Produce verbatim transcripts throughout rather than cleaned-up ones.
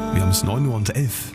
Wir haben es neun Uhr und elf.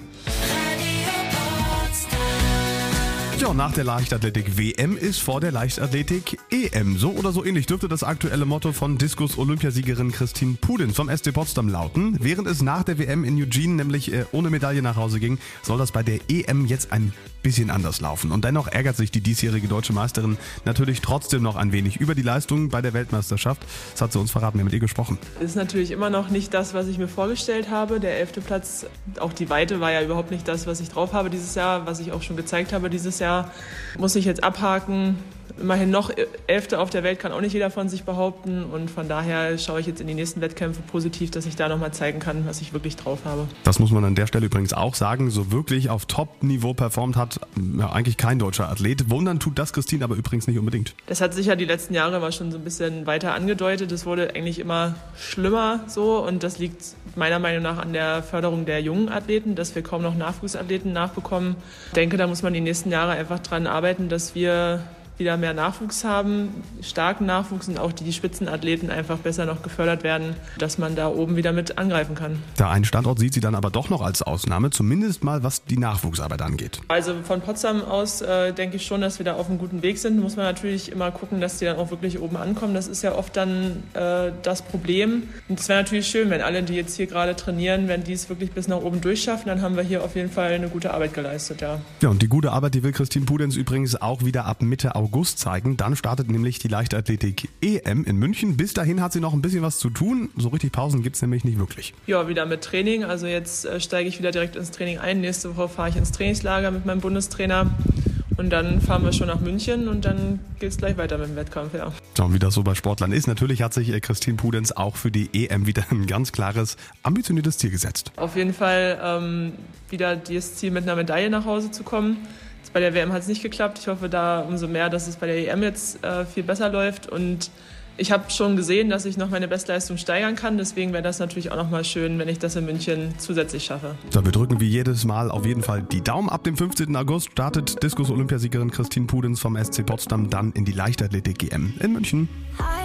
Ja, und nach der Leichtathletik-W M ist vor der Leichtathletik-E M. So oder so ähnlich dürfte das aktuelle Motto von Diskus-Olympiasiegerin Christine Pudenz vom S C Potsdam lauten. Während es nach der W M in Eugene nämlich äh, ohne Medaille nach Hause ging, soll das bei der E M jetzt ein bisschen anders laufen. Und dennoch ärgert sich die diesjährige deutsche Meisterin natürlich trotzdem noch ein wenig über die Leistung bei der Weltmeisterschaft. Das hat sie uns verraten, wir haben mit ihr gesprochen. Ist natürlich immer noch nicht das, was ich mir vorgestellt habe. Der elfte Platz, auch die Weite war ja überhaupt nicht das, was ich drauf habe dieses Jahr, was ich auch schon gezeigt habe dieses Jahr. Muss ich jetzt abhaken. Immerhin noch Elfte auf der Welt kann auch nicht jeder von sich behaupten. Und von daher schaue ich jetzt in die nächsten Wettkämpfe positiv, dass ich da nochmal zeigen kann, was ich wirklich drauf habe. Das muss man an der Stelle übrigens auch sagen. So wirklich auf Top-Niveau performt hat ja, eigentlich kein deutscher Athlet. Wundern tut das Christine aber übrigens nicht unbedingt. Das hat sich ja die letzten Jahre immer schon so ein bisschen weiter angedeutet. Es wurde eigentlich immer schlimmer so. Und das liegt meiner Meinung nach an der Förderung der jungen Athleten, dass wir kaum noch Nachwuchsathleten nachbekommen. Ich denke, da muss man die nächsten Jahre einfach dran arbeiten, dass wir wieder mehr Nachwuchs haben, starken Nachwuchs und auch die Spitzenathleten einfach besser noch gefördert werden, dass man da oben wieder mit angreifen kann. Der einen Standort sieht sie dann aber doch noch als Ausnahme, zumindest mal was die Nachwuchsarbeit angeht. Also von Potsdam aus äh, denke ich schon, dass wir da auf einem guten Weg sind. Muss man natürlich immer gucken, dass die dann auch wirklich oben ankommen. Das ist ja oft dann äh, das Problem. Und es wäre natürlich schön, wenn alle, die jetzt hier gerade trainieren, wenn die es wirklich bis nach oben durchschaffen, dann haben wir hier auf jeden Fall eine gute Arbeit geleistet. Ja, ja und die gute Arbeit, die will Christine Pudenz übrigens auch wieder ab Mitte August zeigen. Dann startet nämlich die Leichtathletik-E M in München. Bis dahin hat sie noch ein bisschen was zu tun. So richtig Pausen gibt es nämlich nicht wirklich. Ja, wieder mit Training. Also jetzt äh, steige ich wieder direkt ins Training ein. Nächste Woche fahre ich ins Trainingslager mit meinem Bundestrainer. Und dann fahren wir schon nach München und dann geht es gleich weiter mit dem Wettkampf. Ja. So, und wie das so bei Sportlern ist, natürlich hat sich Christine Pudenz auch für die E M wieder ein ganz klares, ambitioniertes Ziel gesetzt. Auf jeden Fall ähm, wieder das Ziel, mit einer Medaille nach Hause zu kommen. Bei der W M hat es nicht geklappt. Ich hoffe da umso mehr, dass es bei der E M jetzt äh, viel besser läuft. Und ich habe schon gesehen, dass ich noch meine Bestleistung steigern kann. Deswegen wäre das natürlich auch noch mal schön, wenn ich das in München zusätzlich schaffe. So, wir drücken wie jedes Mal auf jeden Fall die Daumen. Ab dem fünfzehnten August startet Diskus-Olympiasiegerin Christine Pudenz vom S C Potsdam dann in die Leichtathletik-E M in München.